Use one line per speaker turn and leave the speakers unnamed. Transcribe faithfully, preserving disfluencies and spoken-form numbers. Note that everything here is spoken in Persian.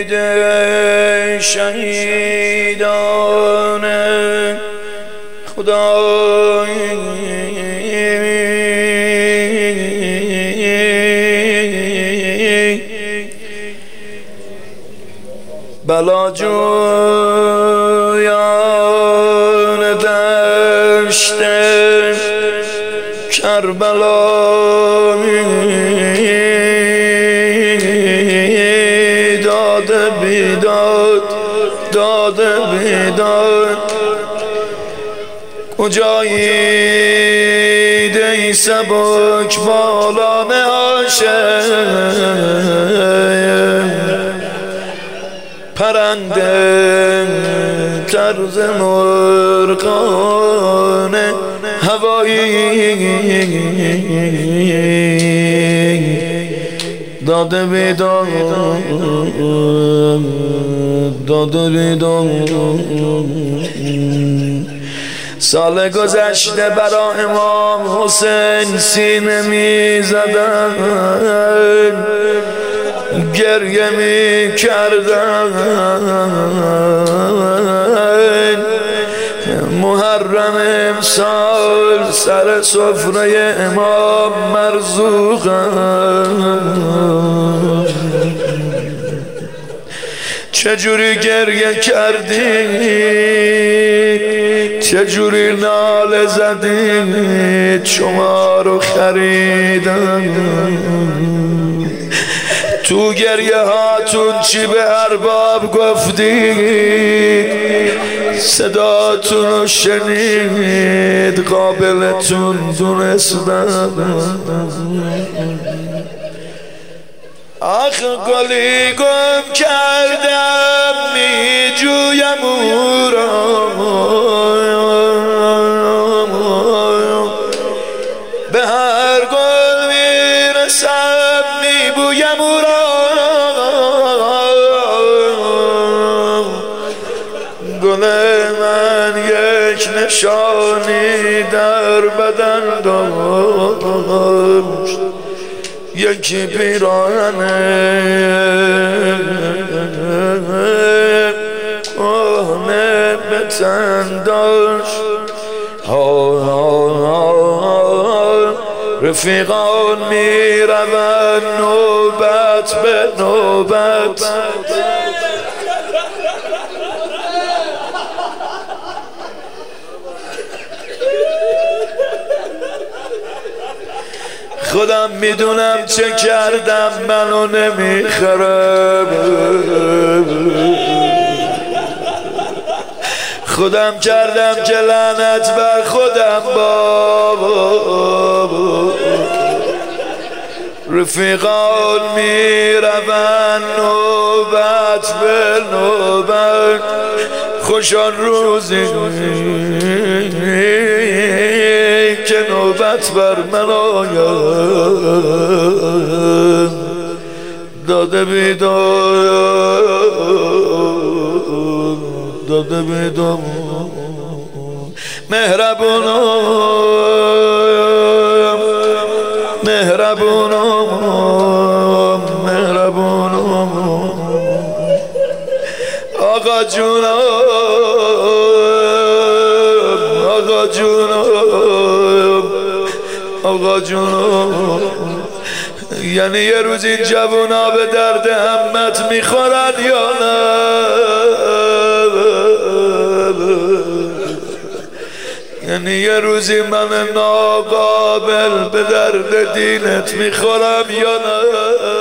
شهیدان خدای بلا جویان دشت کربلا داده بیداد داده بیداد کجایی دی سبک بالان هاشم پرنده طرز مرغان هوایی داده بیداد داده بیداد سال گذشته برا امام حسین سینه می زدن گریه می کردن محرم امسال سر سفره امام مرزوقم چجوری گریه کردی چجوری ناله زدی شما رو خریدم تو گریه هاتون چی به ارباب گفتی صداتون رو شنید قابلتون دونستم آخ گلی گم کردم می جویم او را به هر گل می رسم می بویم او را گل من یک نشانی در بدن داشت یکی پیراهنه کهنه به تن داشت رفیقان می روند نوبت به نوبت خودم میدونم چه کردم منو نمیخرم خودم کردم که لعنت بر خودم بابا رفیقان میروند نوبت به نوبت خوشان روزی که نوبت بر من آید داده بیداد داده بیداد مهربونم مهربونم مهربونم آقا جونم آقا جونم آقا جونم یعنی یه روز این جوونا به درد همت میخورن یا نه یعنی یه روزی من ناقابل به درد دینت میخورم یا نه